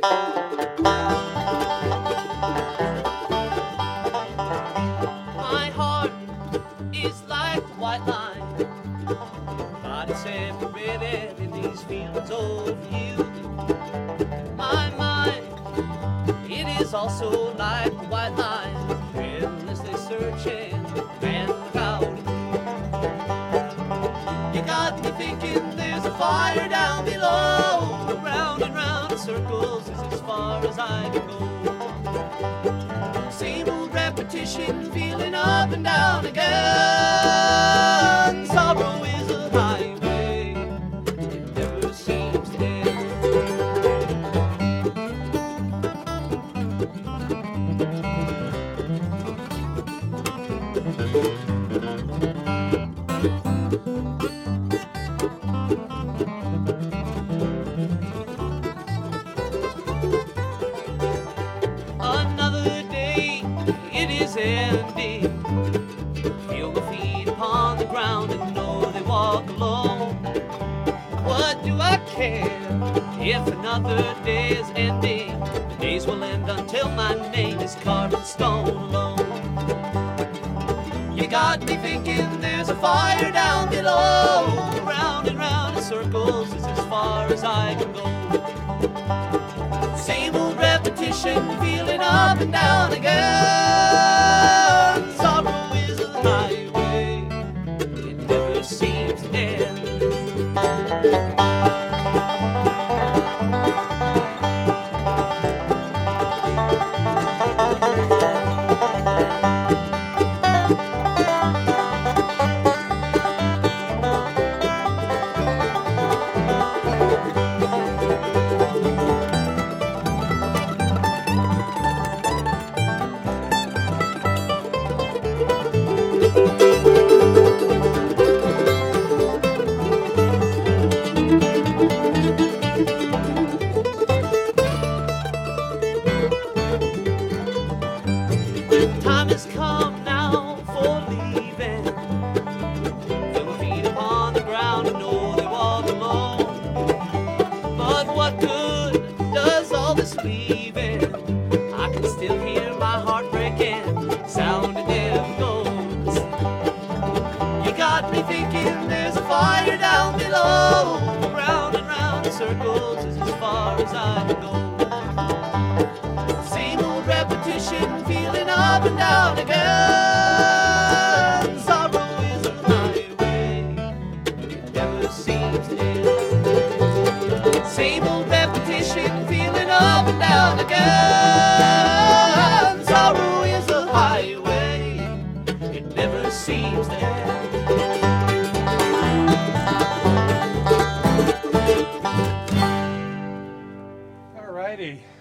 My heart is like a white line, body separated in these fields of you. My mind, it is also like a white line, endlessly searching and without you. You got me thinking there's a fire down below, round and round in circles is as far as I can go. Same old repetition, feeling up and down again. Sorrow is a highway, it never seems to end. Another day, it is ending. Feel my feet upon the ground and know they walk alone. What do I care if another day is ending? The days will end until my name is carved in stone alone. You got me thinking there's a fire down below, round and round in circles is as far as I can go. Same old repetition, feeling up and down again. Sorrow is a highway, it never seems to end. Time has come now for leaving. Feel my feet upon the ground and know they walk alone. But what good does all this leaving? I can still hear my heart breaking, sound it never goes. You got me thinking there's a fire down below, round and round in circles is as far as I can go. Same old repetition, feeling up and down again. Sorrow is a highway, it never seems to end. Same old repetition, feeling up and down again. Sorrow is a highway, it never seems to end.